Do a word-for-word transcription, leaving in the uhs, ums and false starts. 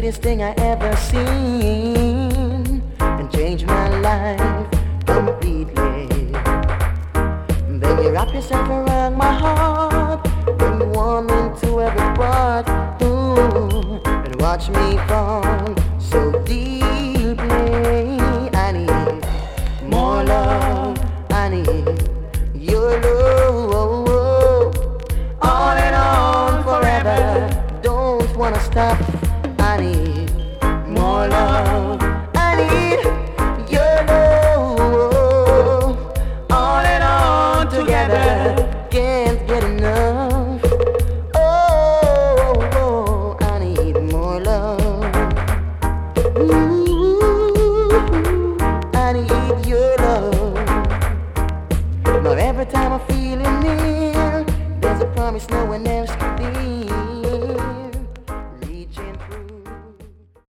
greatest thing I ever seen and changed my life completely. Then you wrap yourself around my heart, then you warm into every part, ooh, and watch me fall so deeply. I need more love, I need your love, on and on forever. Don't wanna stop. I need more love. I need your love. On and on together. Can't get enough. Oh, oh, I need more love. Ooh, I need your love. Now every time I feel it near, there's a promise no one else could be.